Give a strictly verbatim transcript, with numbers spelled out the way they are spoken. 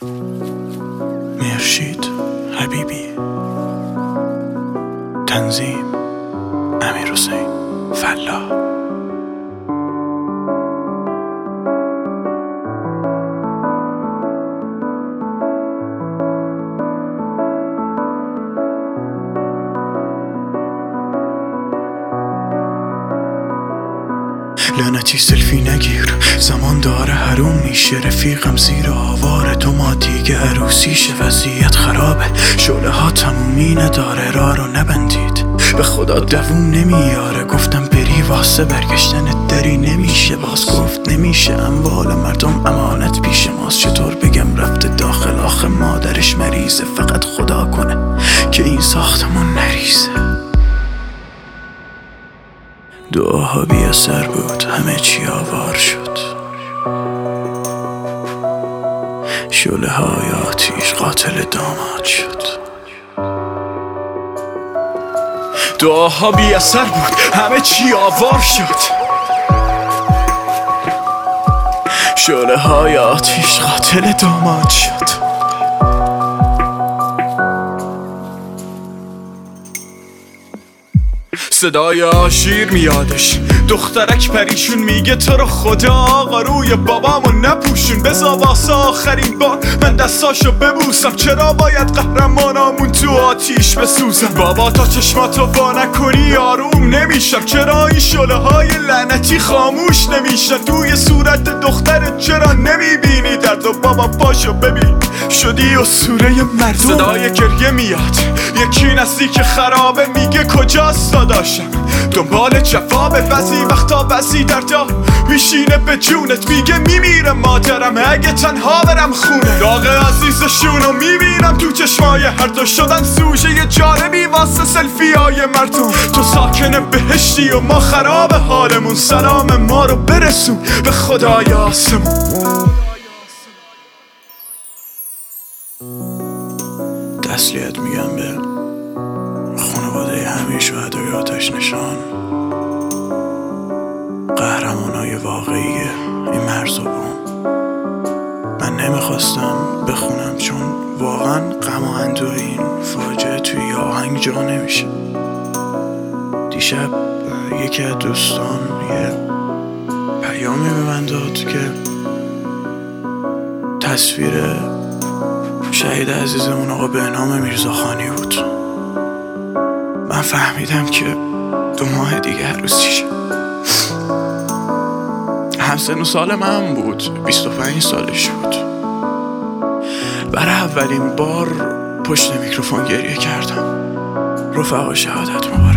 مرشید حبیبی، تنظیم امیرحسین فلاح. لعنتی سلفی نگیر، زمان داره حروم میشه. رفیقم زیر آوار تو، ما دیگه عروسیشه. وضعیت خرابه، شعله ها تمومی نداره. را رو نبندید، به خدا دووم نمیاره. گفتم بری واسه برگشتن دری نمیشه. باز گفت نمیشه، اموال مردم امانت پیش ماست. چطور بگم رفته داخل، آخه مادرش مریضه. فقط خدا کنه که این ساختمون نریزه. دعاها بی اثر بود، همه چی آوار شد. شعله های آتیش قاتل داماد شد. دعاها بی اثر بود، همه چی آوار شد. شعله های آتیش قاتل داماد شد. صدای آشیر میادش، دخترک پریشون میگه تو رو خدا آقا روی بابامو نپوشون. بزا واسه آخرین بار من دستاشو ببوسم. چرا باید قهرمانامون تو آتیش بسوزم؟ بابا تا چشماتو وا نکنی آروم نمیشم. چرا این شعله های لعنتی خاموش نمیشن؟ توی صورت دخترت چرا نمیبینی درد؟ و بابا پاشو ببین، شدی اسطوره مردم. صدای گریه میاد، یکی نزدیک خرابه میگه کجاست داداشم؟ دنبال جوابه. بعضی وقتا بعضی دردا میشینه به جونت، میگه میمیره مادرم اگه تنها برم خونه. داغ عزیزشونو میبینم تو چشمای هر دو، شدن سوژه جالبی واسه سلفی های مردم. تو ساکن بهشتی و ما خراب حالمون. سلام ما رو برسون به خدای آسمون. تسلیت میگم به خانواده همه شهدای آتش نشان، قهرمانای واقعی این مرز و بوم. من نمیخواستم بخونم چون واقعا غم و اندوه این فاجعه توی آهنگ جا نمیشه. دیشب یکی از دوستان یه پیامی به من داد که تصویر شهید عزیزمون آقا بهنام میرزاخانی بود. من فهمیدم که دو ماه دیگه عروسیشه. همسن و سال من بود، بیست و پنج سالش بود. برای اولین بار پشت میکروفون گریه کردم. رفقا شهادت مبارک.